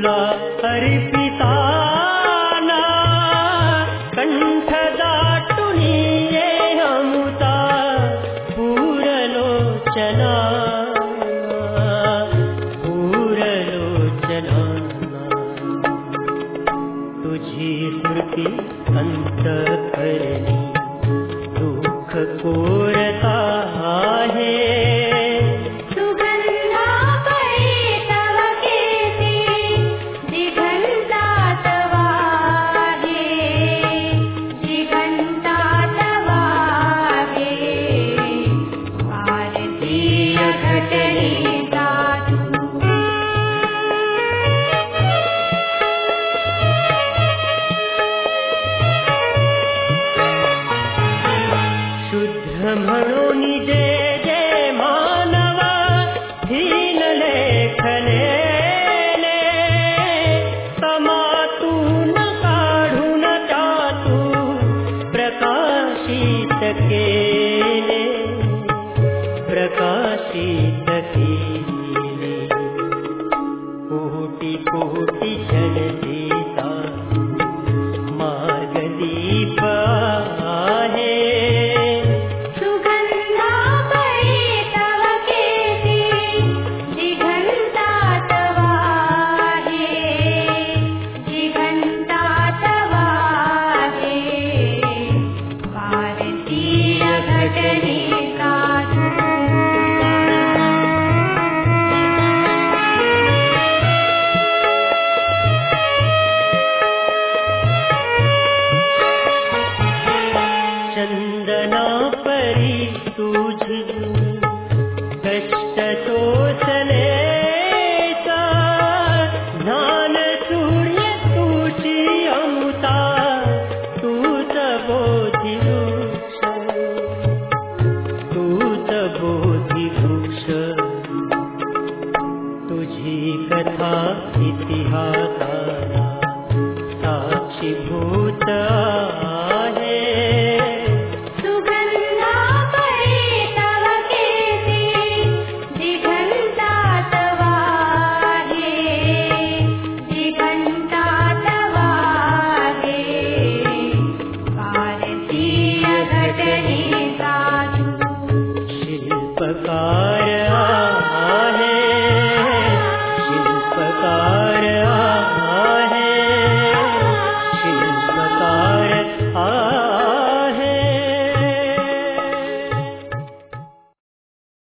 अर्पिताना कंठ दाटुनी अमुता पूरलोचना तुझी स्मृती अंतःकरणी दुःख कोरता आहे सुगंधा पडे तव केसी जिघंतात वाहे भारतीय घटनेचा म्हणून जे जे मानवा हीन लेखलेले समातून काढून त्यातू प्रकाशित केले कोटी कोटी जनतेचा मार्गदीप आहे चंदना परी तुझी कष्ट सोसलेचा ज्ञान सूर्य तुझी अमुता तूच बोधिवृक्ष तुझी कथा इतिहासाला साक्षीभूत